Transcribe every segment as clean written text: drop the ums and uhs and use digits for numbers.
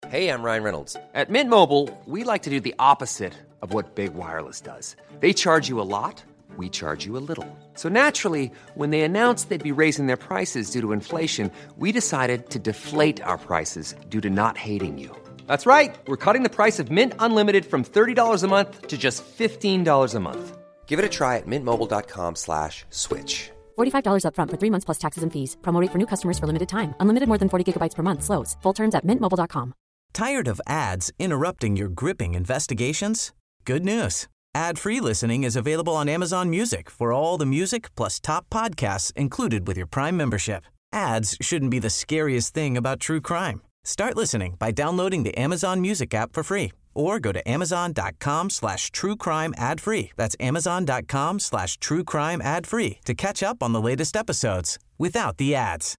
Hey, I'm Ryan Reynolds. At Mint Mobile, we like to do the opposite of what Big Wireless does. They charge you a lot, we charge you a little. So naturally, when they announced they'd be raising their prices due to inflation, we decided to deflate our prices due to not hating you. That's right. We're cutting the price of Mint Unlimited from $30 a month to just $15 a month. Give it a try at mintmobile.com/switch. $45 up front for 3 months plus taxes and fees. Promo rate for new customers for limited time. Unlimited more than 40 gigabytes per month. Slows full terms at mintmobile.com. Tired of ads interrupting your gripping investigations? Good news. Ad-free listening is available on Amazon Music for all the music plus top podcasts included with your Prime membership. Ads shouldn't be the scariest thing about true crime. Start listening by downloading the Amazon Music app for free or go to amazon.com/truecrime ad-free. That's amazon.com/truecrime ad-free to catch up on the latest episodes without the ads.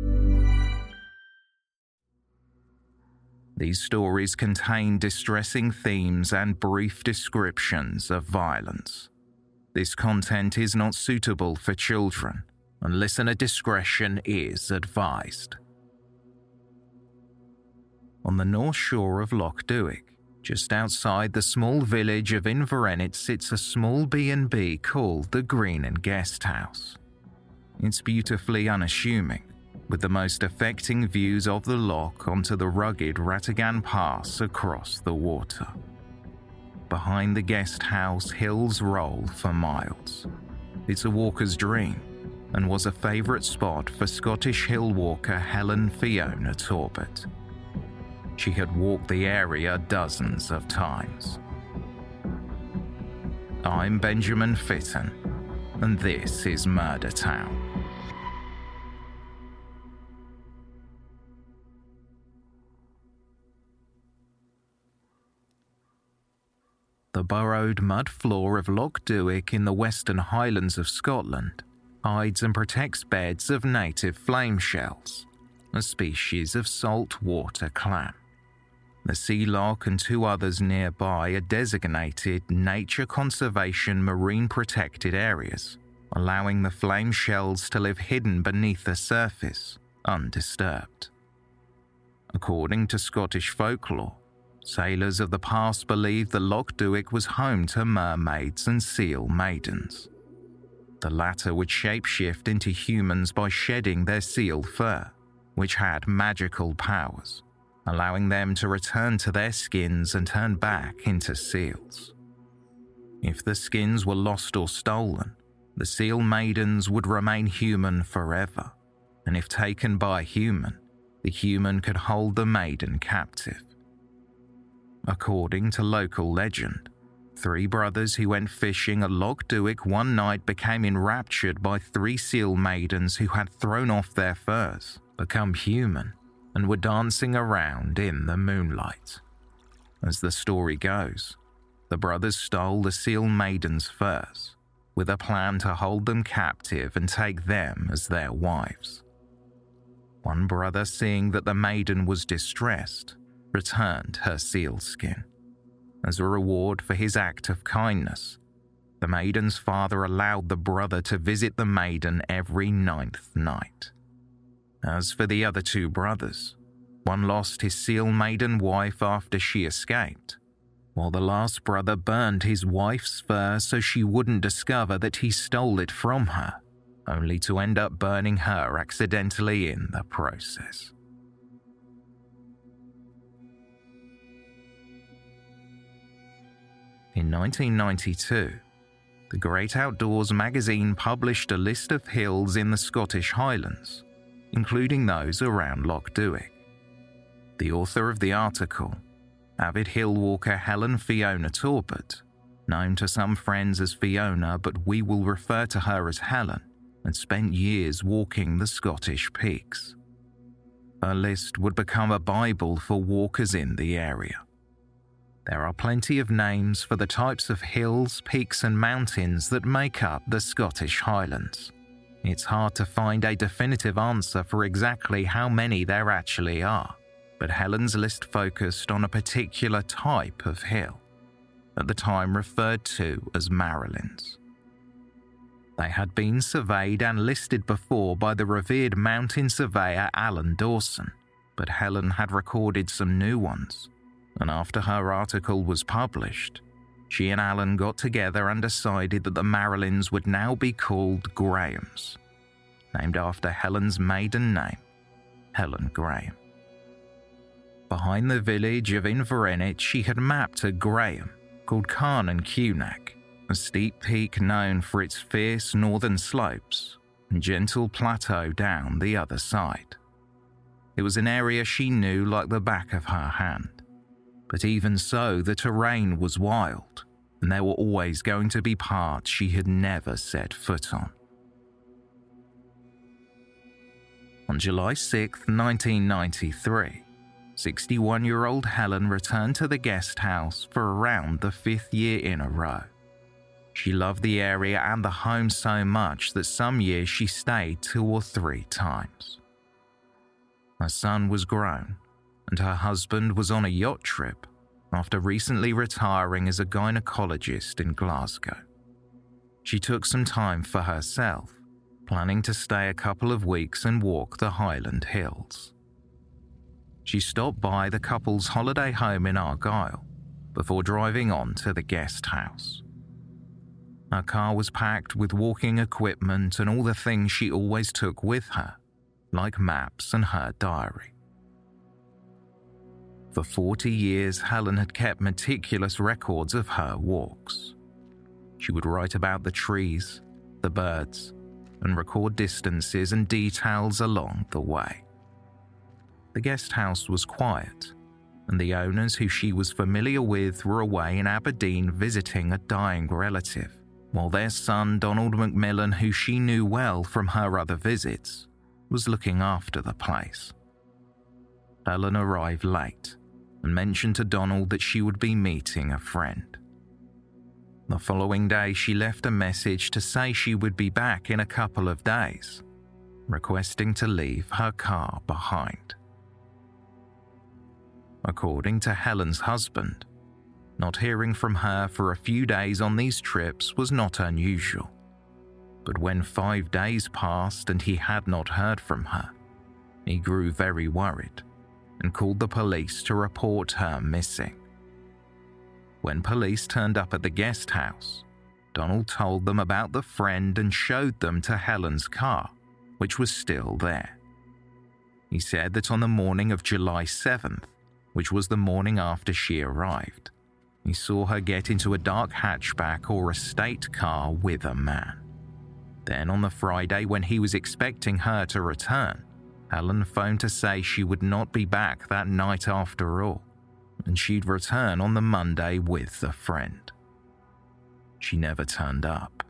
These stories contain distressing themes and brief descriptions of violence. This content is not suitable for children, and listener discretion is advised. On the north shore of Loch Duich, just outside the small village of Inverenit, sits a small B&B called the Green and Guest House. It's beautifully unassuming, with the most affecting views of the loch onto the rugged Ratagan Pass across the water. Behind the guest house, hills roll for miles. It's a walker's dream, and was a favourite spot for Scottish hill walker Helen Fiona Talbot. She had walked the area dozens of times. I'm Benjamin Fitton, and this is Murder Town. The burrowed mud floor of Loch Duich in the Western Highlands of Scotland hides and protects beds of native flame shells, a species of saltwater clam. The sea loch and 2 others nearby are designated Nature Conservation Marine Protected Areas, allowing the flame shells to live hidden beneath the surface, undisturbed. According to Scottish folklore, sailors of the past believed that Loch Duich was home to mermaids and seal maidens. The latter would shapeshift into humans by shedding their seal fur, which had magical powers, allowing them to return to their skins and turn back into seals. If the skins were lost or stolen, the seal maidens would remain human forever, and if taken by a human, the human could hold the maiden captive. According to local legend, 3 brothers who went fishing at Loch Duich one night became enraptured by 3 seal maidens who had thrown off their furs, become human, and were dancing around in the moonlight. As the story goes, the brothers stole the seal maidens' furs, with a plan to hold them captive and take them as their wives. One brother, seeing that the maiden was distressed, returned her seal skin. As a reward for his act of kindness, the maiden's father allowed the brother to visit the maiden every 9th night. As for the other 2 brothers, one lost his seal maiden wife after she escaped, while the last brother burned his wife's fur so she wouldn't discover that he stole it from her, only to end up burning her accidentally in the process. In 1992, the Great Outdoors magazine published a list of hills in the Scottish Highlands, including those around Loch Duich. The author of the article, avid hill walker Helen Fiona Talbot, known to some friends as Fiona but we will refer to her as Helen, had spent years walking the Scottish peaks. Her list would become a Bible for walkers in the area. There are plenty of names for the types of hills, peaks and mountains that make up the Scottish Highlands. It's hard to find a definitive answer for exactly how many there actually are, but Helen's list focused on a particular type of hill, at the time referred to as Marilyns. They had been surveyed and listed before by the revered mountain surveyor Alan Dawson, but Helen had recorded some new ones, and after her article was published, she and Alan got together and decided that the Marilyns would now be called Grahams, named after Helen's maiden name, Helen Graham. Behind the village of Inverness, she had mapped a Graham called Carnan Cunach, a steep peak known for its fierce northern slopes and gentle plateau down the other side. It was an area she knew like the back of her hand, but even so, the terrain was wild, and there were always going to be parts she had never set foot on. On July 6, 1993, 61-year-old Helen returned to the guest house for around the 5th year in a row. She loved the area and the home so much that some years she stayed 2 or 3 times. Her son was grown, and her husband was on a yacht trip after recently retiring as a gynecologist in Glasgow. She took some time for herself, planning to stay a couple of weeks and walk the Highland Hills. She stopped by the couple's holiday home in Argyll before driving on to the guest house. Her car was packed with walking equipment and all the things she always took with her, like maps and her diary. For 40 years, Helen had kept meticulous records of her walks. She would write about the trees, the birds, and record distances and details along the way. The guest house was quiet, and the owners who she was familiar with were away in Aberdeen visiting a dying relative, while their son Donald Macmillan, who she knew well from her other visits, was looking after the place. Helen arrived late and mentioned to Donald that she would be meeting a friend. The following day, she left a message to say she would be back in a couple of days, requesting to leave her car behind. According to Helen's husband, not hearing from her for a few days on these trips was not unusual. But when 5 days passed and he had not heard from her, he grew very worried and called the police to report her missing. When police turned up at the guest house, Donald told them about the friend and showed them to Helen's car, which was still there. He said that on the morning of July 7th, which was the morning after she arrived, he saw her get into a dark hatchback or estate car with a man. Then on the Friday when he was expecting her to return, Helen phoned to say she would not be back that night after all, and she'd return on the Monday with a friend. She never turned up.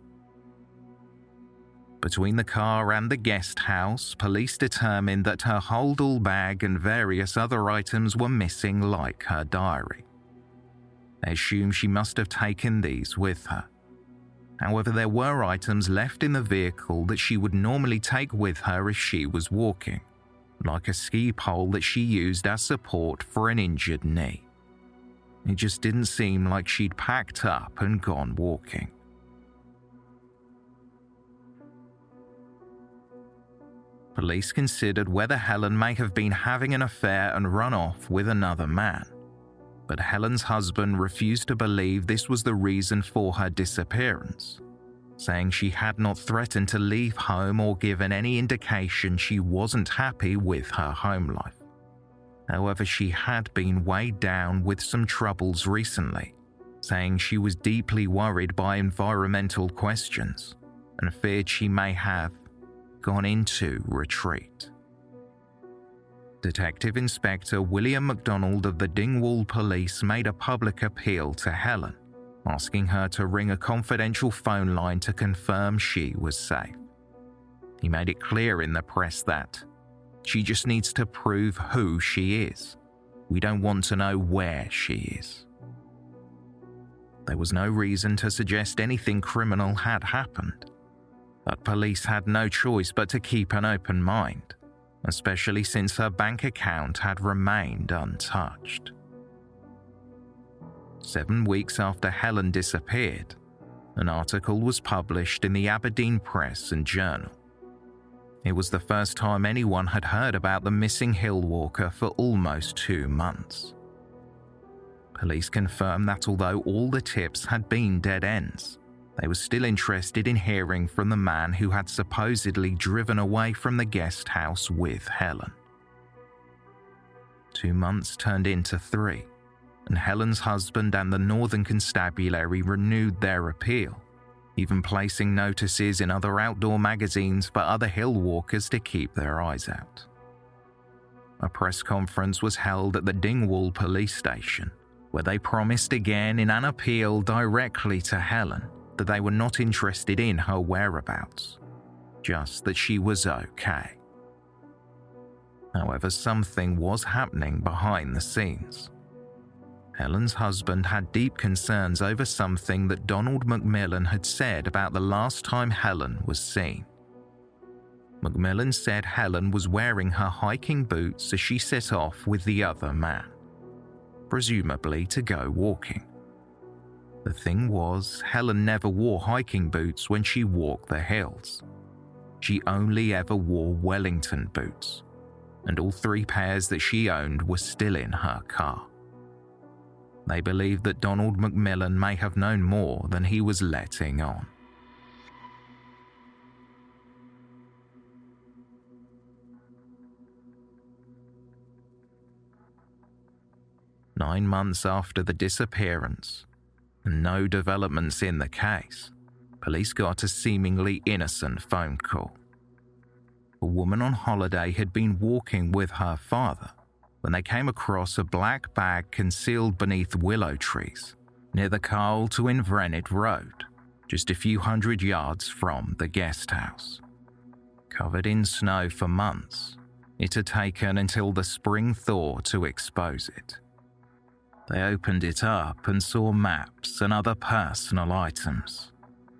Between the car and the guest house, police determined that her hold-all bag and various other items were missing, like her diary. They assumed she must have taken these with her. However, there were items left in the vehicle that she would normally take with her if she was walking, like a ski pole that she used as support for an injured knee. It just didn't seem like she'd packed up and gone walking. Police considered whether Helen may have been having an affair and run off with another man, but Helen's husband refused to believe this was the reason for her disappearance, saying she had not threatened to leave home or given any indication she wasn't happy with her home life. However, she had been weighed down with some troubles recently, saying she was deeply worried by environmental questions and feared she may have gone into retreat. Detective Inspector William MacDonald of the Dingwall Police made a public appeal to Helen, asking her to ring a confidential phone line to confirm she was safe. He made it clear in the press that she just needs to prove who she is. We don't want to know where she is. There was no reason to suggest anything criminal had happened, but police had no choice but to keep an open mind, especially since her bank account had remained untouched. 7 weeks after Helen disappeared, an article was published in the Aberdeen Press and Journal. It was the first time anyone had heard about the missing hill walker for almost 2 months. Police confirmed that although all the tips had been dead ends, they were still interested in hearing from the man who had supposedly driven away from the guest house with Helen. 2 months turned into 3, and Helen's husband and the Northern Constabulary renewed their appeal, even placing notices in other outdoor magazines for other hill walkers to keep their eyes out. A press conference was held at the Dingwall police station, where they promised again in an appeal directly to Helen that they were not interested in her whereabouts, just that she was okay. However, something was happening behind the scenes. Helen's husband had deep concerns over something that Donald McMillan had said about the last time Helen was seen. McMillan said Helen was wearing her hiking boots as she set off with the other man, presumably to go walking. The thing was, Helen never wore hiking boots when she walked the hills. She only ever wore Wellington boots, and all 3 pairs that she owned were still in her car. They believed that Donald McMillan may have known more than he was letting on. Nine months after the disappearance, and no developments in the case, police got a seemingly innocent phone call. A woman on holiday had been walking with her father when they came across a black bag concealed beneath willow trees near the Carl to Inverness Road, just a few hundred yards from the guest house. Covered in snow for months, it had taken until the spring thaw to expose it. They opened it up and saw maps and other personal items.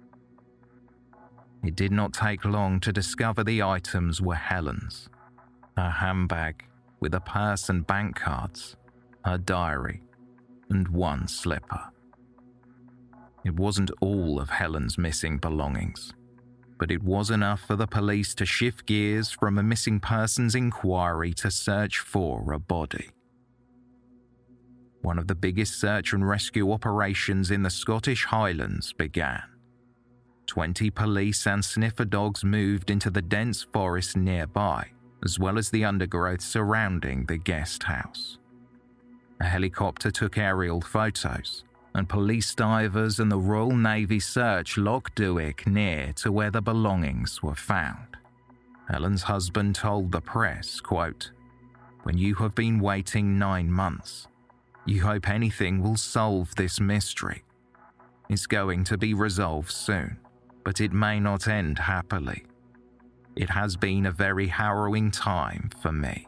It did not take long to discover the items were Helen's. Her handbag with a purse and bank cards, her diary, and 1 slipper. It wasn't all of Helen's missing belongings, but it was enough for the police to shift gears from a missing persons inquiry to search for a body. One of the biggest search and rescue operations in the Scottish Highlands began. 20 police and sniffer dogs moved into the dense forest nearby, as well as the undergrowth surrounding the guest house. A helicopter took aerial photos, and police divers and the Royal Navy searched Loch Duich near to where the belongings were found. Helen's husband told the press, quote, "When you have been waiting 9 months, you hope anything will solve this mystery. It's going to be resolved soon, but it may not end happily. It has been a very harrowing time for me."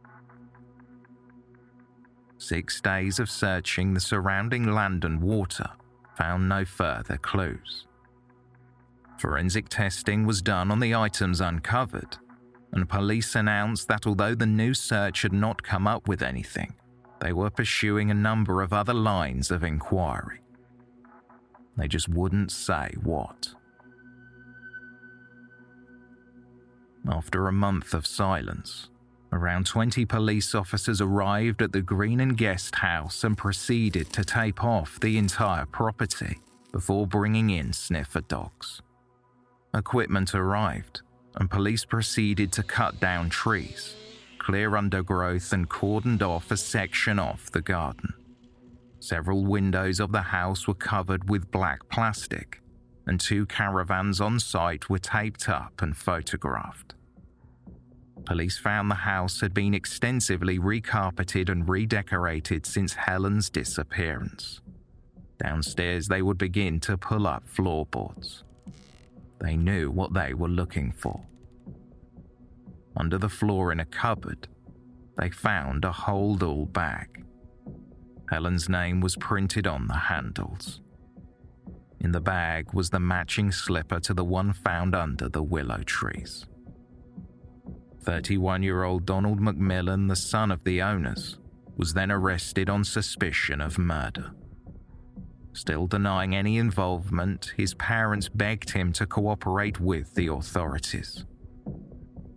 6 days of searching the surrounding land and water found no further clues. Forensic testing was done on the items uncovered, and police announced that although the new search had not come up with anything, they were pursuing a number of other lines of inquiry. They just wouldn't say what. After a month of silence, around 20 police officers arrived at the Green and Guest house and proceeded to tape off the entire property before bringing in sniffer dogs. Equipment arrived, and police proceeded to cut down trees, clear undergrowth, and cordoned off a section off the garden. Several windows of the house were covered with black plastic, and 2 caravans on site were taped up and photographed. Police found the house had been extensively recarpeted and redecorated since Helen's disappearance. Downstairs, they would begin to pull up floorboards. They knew what they were looking for. Under the floor in a cupboard, they found a hold-all bag. Helen's name was printed on the handles. In the bag was the matching slipper to the one found under the willow trees. 31-year-old Donald McMillan, the son of the owners, was then arrested on suspicion of murder. Still denying any involvement, his parents begged him to cooperate with the authorities.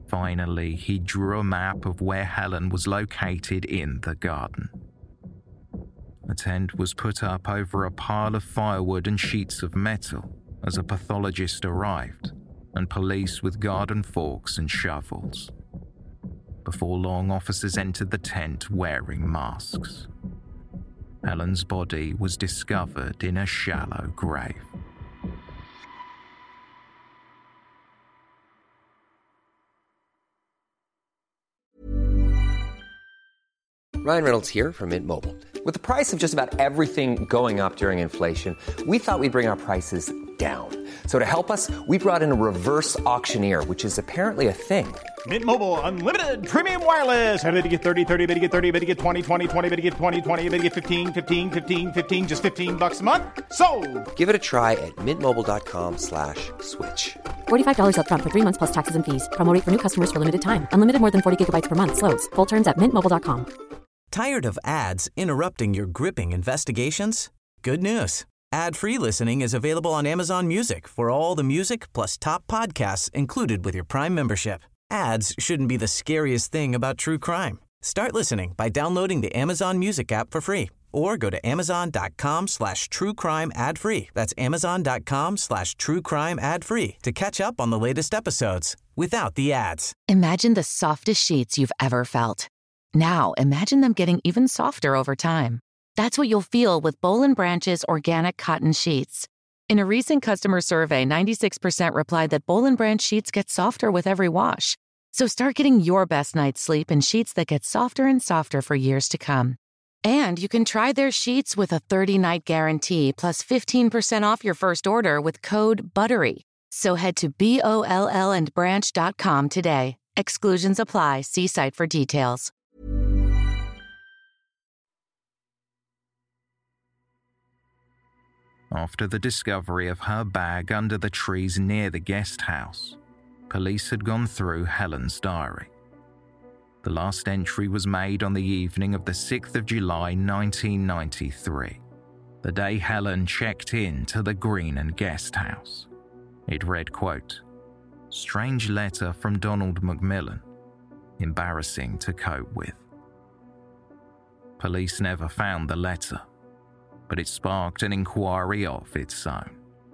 Finally, he drew a map of where Helen was located in the garden. A tent was put up over a pile of firewood and sheets of metal as a pathologist arrived, and police with garden forks and shovels. Before long, officers entered the tent wearing masks. Helen's body was discovered in a shallow grave. Ryan Reynolds here from Mint Mobile. With the price of just about everything going up during inflation, we thought we'd bring our prices down. So to help us, we brought in a reverse auctioneer, which is apparently a thing. Mint Mobile Unlimited Premium Wireless. How to get 30, 30, bit to get 30, bit to get 20, 20, 20, bit to get 20, 20, bit to get 15, 15, 15, 15, just $15 a month? Sold! Give it a try at mintmobile.com/switch. $45 up front for 3 months plus taxes and fees. Promo rate for new customers for limited time. Unlimited more than 40 gigabytes per month. Slows full terms at mintmobile.com. Tired of ads interrupting your gripping investigations? Good news. Ad-free listening is available on Amazon Music for all the music plus top podcasts included with your Prime membership. Ads shouldn't be the scariest thing about true crime. Start listening by downloading the Amazon Music app for free or go to amazon.com/truecrime ad-free. That's amazon.com/truecrime ad-free to catch up on the latest episodes without the ads. Imagine the softest sheets you've ever felt. Now, imagine them getting even softer over time. That's what you'll feel with Boll & Branch's organic cotton sheets. In a recent customer survey, 96% replied that Boll & Branch sheets get softer with every wash. So start getting your best night's sleep in sheets that get softer and softer for years to come. And you can try their sheets with a 30-night guarantee plus 15% off your first order with code BUTTERY. So head to BOLLandbranch.com today. Exclusions apply. See site for details. After the discovery of her bag under the trees near the guest house, police had gone through Helen's diary. The last entry was made on the evening of the 6th of July 1993, the day Helen checked in to the Green and Guest House. It read, quote, "Strange letter from Donald McMillan. Embarrassing to cope with." Police never found the letter, but it sparked an inquiry of its own.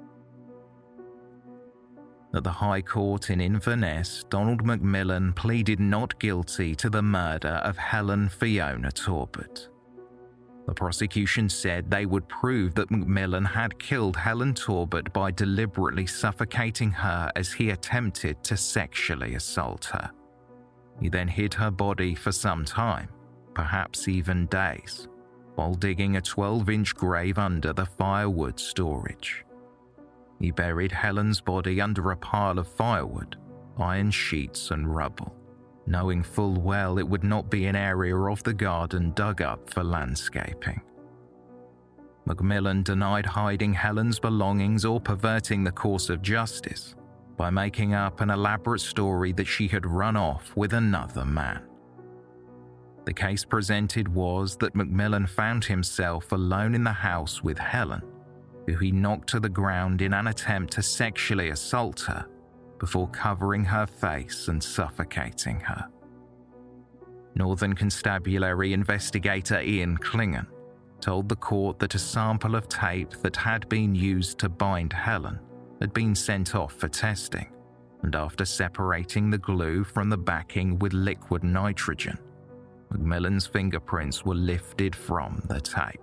At the High Court in Inverness, Donald McMillan pleaded not guilty to the murder of Helen Fiona Talbot. The prosecution said they would prove that McMillan had killed Helen Talbot by deliberately suffocating her as he attempted to sexually assault her. He then hid her body for some time, perhaps even days, while digging a 12-inch grave under the firewood storage. He buried Helen's body under a pile of firewood, iron sheets and rubble, knowing full well it would not be an area of the garden dug up for landscaping. McMillan denied hiding Helen's belongings or perverting the course of justice by making up an elaborate story that she had run off with another man. The case presented was that McMillan found himself alone in the house with Helen, who he knocked to the ground in an attempt to sexually assault her before covering her face and suffocating her. Northern Constabulary investigator Ian Klingon told the court that a sample of tape that had been used to bind Helen had been sent off for testing, and after separating the glue from the backing with liquid nitrogen, McMillan's fingerprints were lifted from the tape.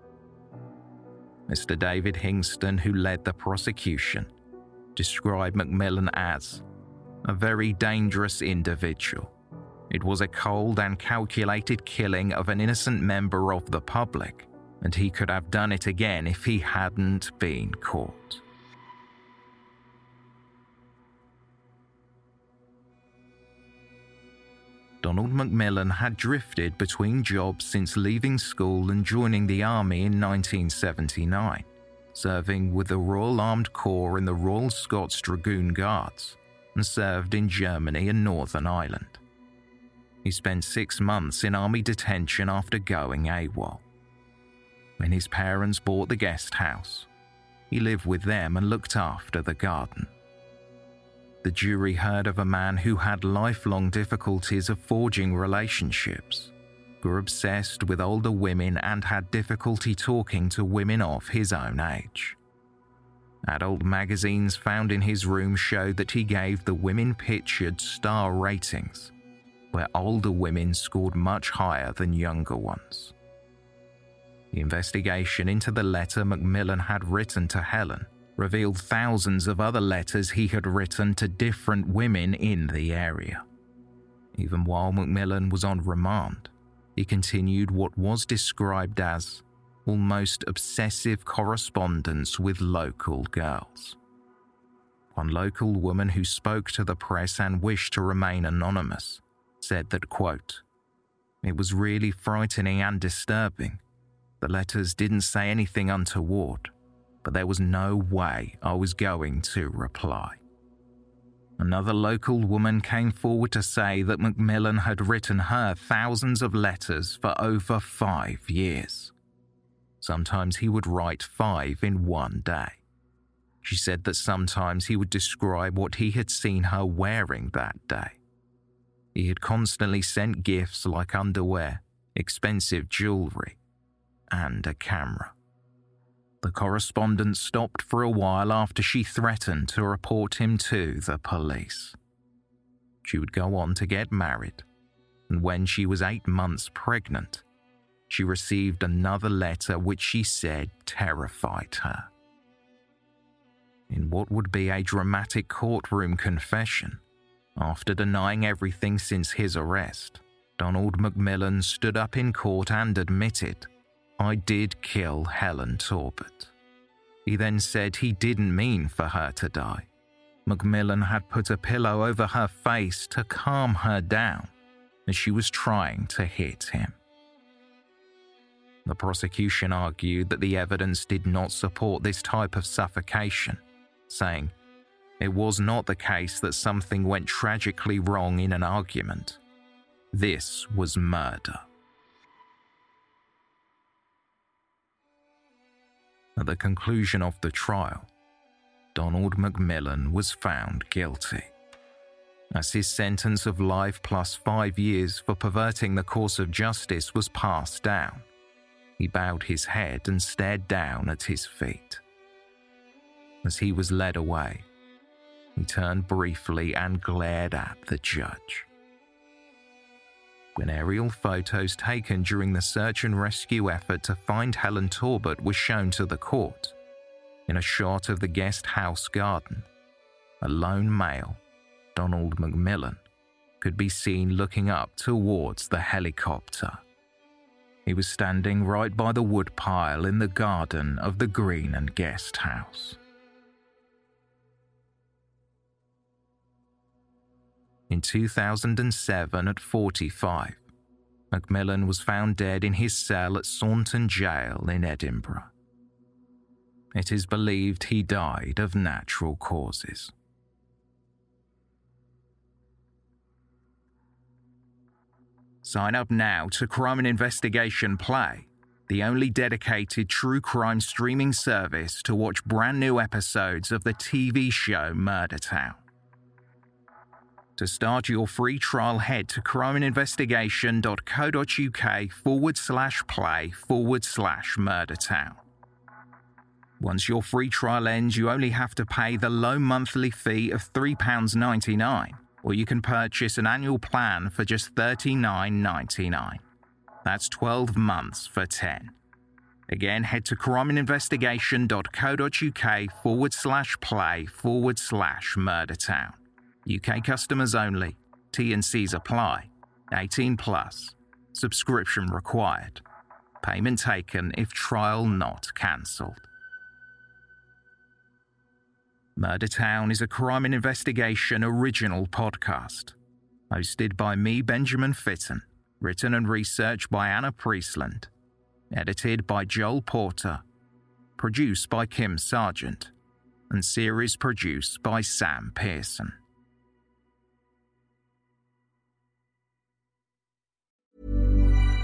Mr. David Hingston, who led the prosecution, described McMillan as a very dangerous individual. It was a cold and calculated killing of an innocent member of the public, and he could have done it again if he hadn't been caught. Donald McMillan had drifted between jobs since leaving school and joining the army in 1979, serving with the Royal Armed Corps in the Royal Scots Dragoon Guards, and served in Germany and Northern Ireland. He spent 6 months in army detention after going AWOL. When his parents bought the guest house, he lived with them and looked after the garden. the jury heard of a man who had lifelong difficulties of forging relationships, grew obsessed with older women and had difficulty talking to women of his own age. Adult magazines found in his room showed that he gave the women pictured star ratings, where older women scored much higher than younger ones. The investigation into the letter Macmillan had written to Helen revealed thousands of other letters he had written to different women in the area. Even while Macmillan was on remand, he continued what was described as almost obsessive correspondence with local girls. One local woman who spoke to the press and wished to remain anonymous said that, quote, "It was really frightening and disturbing. The letters didn't say anything untoward, but there was no way I was going to reply." Another local woman came forward to say that Macmillan had written her thousands of letters for over 5 years. Sometimes he would write 5 in one day. She said that sometimes he would describe what he had seen her wearing that day. He had constantly sent gifts like underwear, expensive jewelry, and a camera. The correspondence stopped for a while after she threatened to report him to the police. She would go on to get married, and when she was 8 months pregnant, she received another letter which she said terrified her. In what would be a dramatic courtroom confession, after denying everything since his arrest, Donald Macmillan stood up in court and admitted, "I did kill Helen Talbot." He then said he didn't mean for her to die. Macmillan had put a pillow over her face to calm her down as she was trying to hit him. The prosecution argued that the evidence did not support this type of suffocation, saying, "It was not the case that something went tragically wrong in an argument. This was murder." At the conclusion of the trial, Donald Macmillan was found guilty. As his sentence of life plus 5 years for perverting the course of justice was passed down, he bowed his head and stared down at his feet. As he was led away, he turned briefly and glared at the judge. When aerial photos taken during the search and rescue effort to find Helen Talbot were shown to the court, in a shot of the guest house garden, a lone male, Donald Macmillan, could be seen looking up towards the helicopter. He was standing right by the woodpile in the garden of the Green and Guest House. In 2007, at 45, Macmillan was found dead in his cell at Saunton Jail in Edinburgh. It is believed he died of natural causes. Sign up now to Crime and Investigation Play, the only dedicated true crime streaming service to watch brand new episodes of the TV show Murder Town. To start your free trial, head to crimeandinvestigation.co.uk/play/Murder Town. Once your free trial ends, you only have to pay the low monthly fee of £3.99, or you can purchase an annual plan for just $39.99. That's 12 months for $10. Again, head to crimeandinvestigation.co.uk/play/Murder Town. UK customers only. T&Cs apply. 18+. Subscription required. Payment taken if trial not cancelled. Murder Town is a Crime and Investigation original podcast. Hosted by me, Benjamin Fitton. Written and researched by Anna Priestland. Edited by Joel Porter. Produced by Kim Sargent. And series produced by Sam Pearson.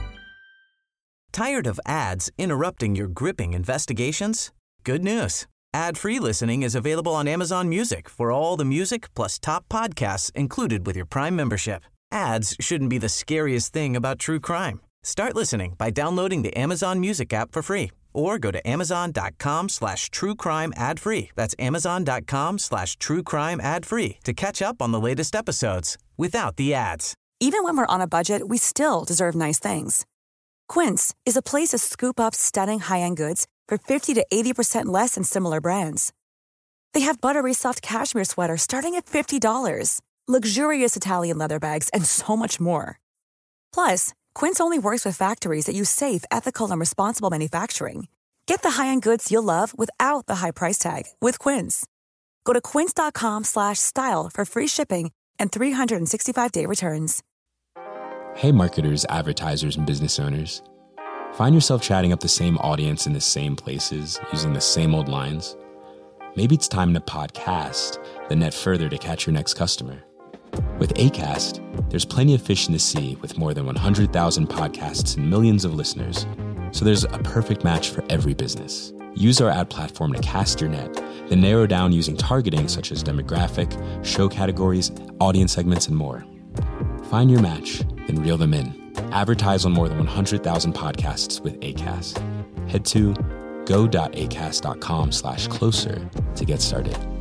Tired of ads interrupting your gripping investigations? Good news. Ad-free listening is available on Amazon Music for all the music plus top podcasts included with your Prime membership. Ads shouldn't be the scariest thing about true crime. Start listening by downloading the Amazon Music app for free or go to amazon.com/truecrime ad-free. That's amazon.com/truecrime ad-free to catch up on the latest episodes without the ads. Even when we're on a budget, we still deserve nice things. Quince is a place to scoop up stunning high-end goods for 50 to 80% less than similar brands. They have buttery soft cashmere sweaters starting at $50, luxurious Italian leather bags, and so much more. Plus, Quince only works with factories that use safe, ethical, and responsible manufacturing. Get the high-end goods you'll love without the high price tag with Quince. Go to quince.com/style for free shipping and 365-day returns. Hey marketers, advertisers, and business owners. Find yourself chatting up the same audience in the same places, using the same old lines? Maybe it's time to podcast, then net further to catch your next customer. With Acast, there's plenty of fish in the sea with more than 100,000 podcasts and millions of listeners. So there's a perfect match for every business. Use our ad platform to cast your net, then narrow down using targeting such as demographic, show categories, audience segments, and more. Find your match, then reel them in. Advertise on more than 100,000 podcasts with Acast. Head to go.acast.com/closer to get started.